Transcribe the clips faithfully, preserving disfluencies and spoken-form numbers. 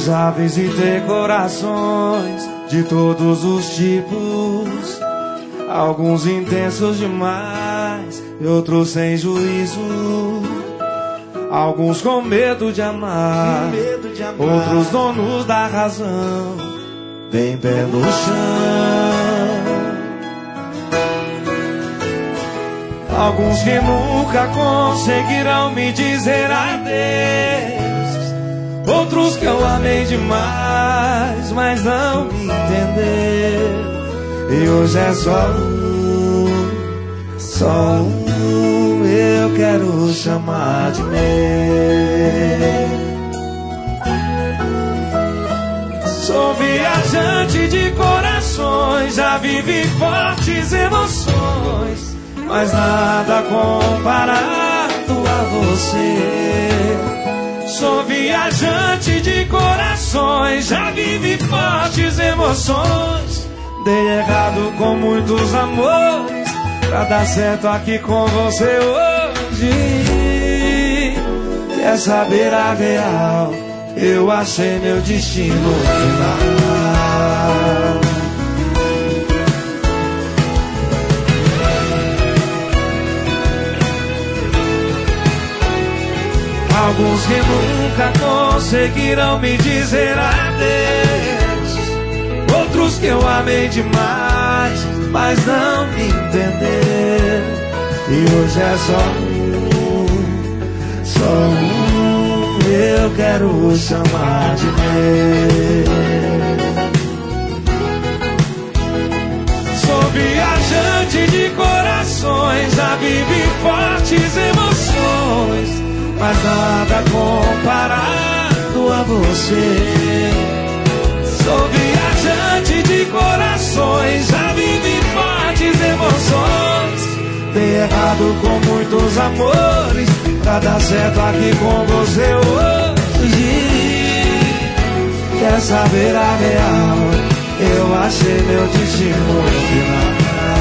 Já visitei corações de todos os tipos, alguns intensos demais e outros sem juízo, alguns com medo de amar, medo de amar. Outros donos da razão, bem pé no chão. Alguns que nunca conseguirão me dizer adeus, outros que eu amei demais, mas não me entenderam. E hoje é só um, só um, eu quero chamar de meu. Sou viajante de corações, já vivi fortes emoções, mas nada comparado a você. Sou viajante de corações, já vivi fortes emoções. Dei errado com muitos amores pra dar certo aqui com você hoje. Quer saber a real? Eu achei meu destino final. Alguns que nunca conseguirão me dizer adeus, outros que eu amei demais, mas não me entenderam. E hoje é só um, só um, eu quero chamar de meu. Sou viajante de corações, já vivi fortes emoções, mas nada comparado a você. Sou viajante de corações, já vivi fortes emoções. Dei errado com muitos amores pra dar certo aqui com você hoje. Quer saber a real? Eu achei meu destino final.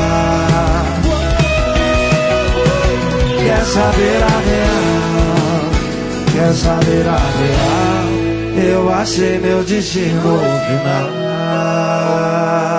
Quer saber a real? Quer saber a real? Eu achei meu destino final.